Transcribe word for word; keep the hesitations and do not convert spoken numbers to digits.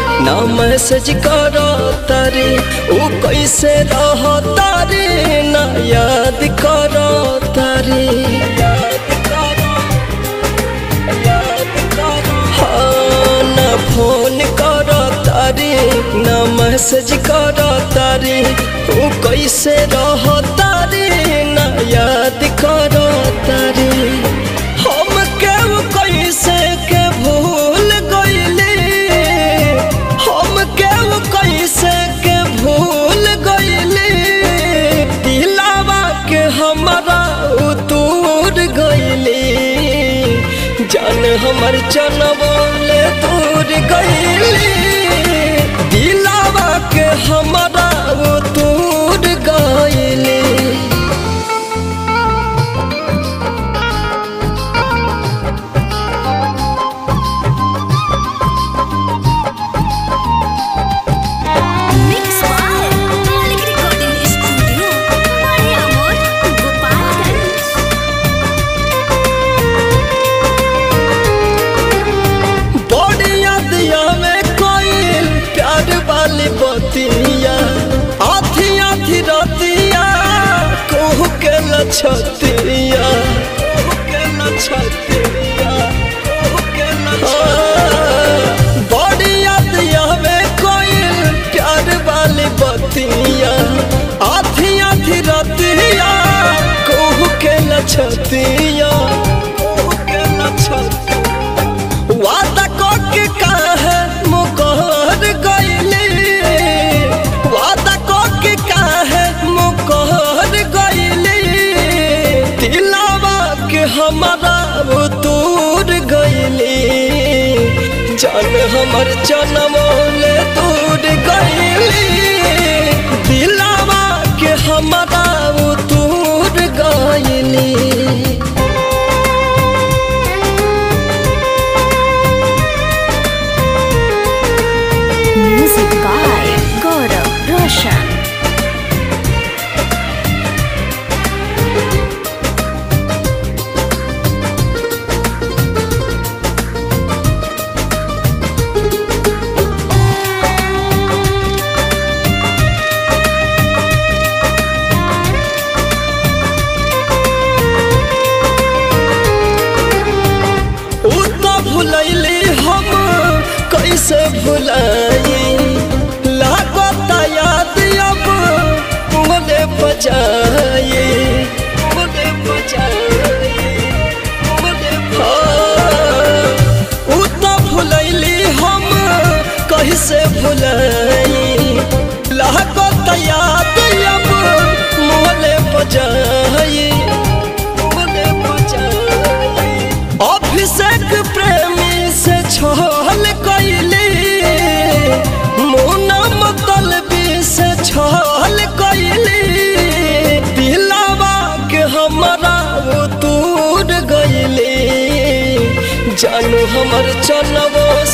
ना मैसेज करो तारे ओ कैसे रहो तारे ना याद करो तारे हाँ ना फोन करो तारे ना मैसेज करो तारे ओ कैसे रहो तारे ना याद करो तारे हम केहू कैसे के भूल गइले हम केहू कैसे के भूल गइले दिलावा के हमारा उतूर गइले जान हमर जनमले दूर गइले दिलावा के हमारा उतूर गइले आधी आधी रातिया कहू के लछतिया बड़ी याद आवे कोई प्यार वाली बतिया आधी आधी रातिया कहू के लछतिया वादा को के काहे मुकर गइले वादा को के काहे मुकर गइले दिलावा के हमारा दूर गइले जान हमर जनमले दूर गइले दिलावा के हमारा दूर गइले Music by Gaurav Roshan. उतना भुलैली हम कैसे भुलाई लागता याद अब मुझे बजाए मुझे बजाए उतना भुलैली हम कैसे भुलाई लागता याद अब मुझे बजाए मुझे बजाए अभिषेक प्रेमी से छल कैले मुना मतलबी से छल कैले दिलावा के हमारा दूर गइले जानू हमर चलबो